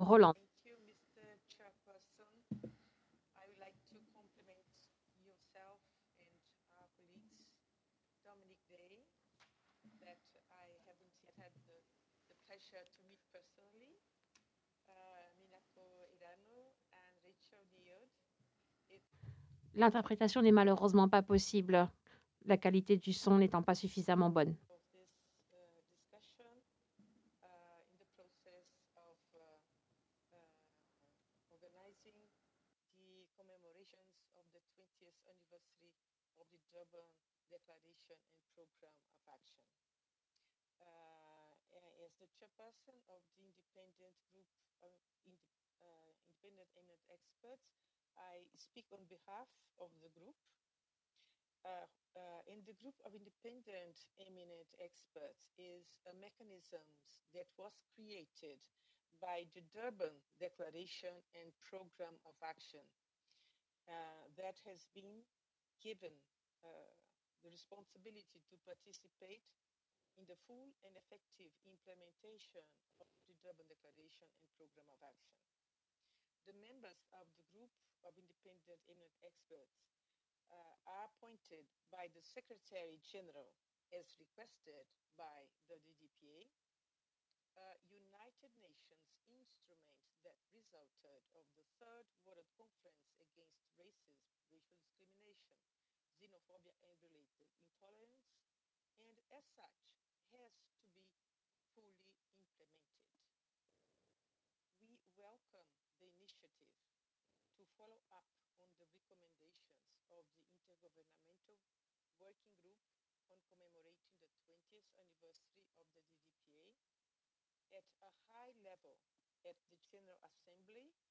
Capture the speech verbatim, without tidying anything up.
Roland. Thank you, Mister Chairperson. I would like to compliment yourself and our colleagues, Dominic Day, that I haven't yet had the, the pleasure to meet personally, uh, Minato Irano and Rachel Diod. It L'interprétation n'est malheureusement pas possible, la qualité du son n'étant pas suffisamment bonne. of this uh, discussion uh, in the process of uh, uh, organizing the commemorations of the twentieth anniversary of the Durban Declaration and Program of Action. Uh, as the chairperson of the independent group of ind- uh, independent eminent experts, I speak on behalf of the group. Uh, uh, in the group of independent eminent experts is a mechanism that was created by the Durban Declaration and Program of Action uh, that has been given uh, the responsibility to participate in the full and effective implementation of the Durban Declaration and Program of Action. The members of the group of independent eminent experts uh, are appointed by the Secretary General as requested by the D D P A, a United Nations instrument that resulted of the Third World Conference Against Racism, Racial Discrimination, Xenophobia and Related Intolerance, and as such has to be fully implemented. We welcome the initiative to follow up on the recommendations of the Intergovernmental Working Group on commemorating the twentieth anniversary of the D D P A at a high level at the General Assembly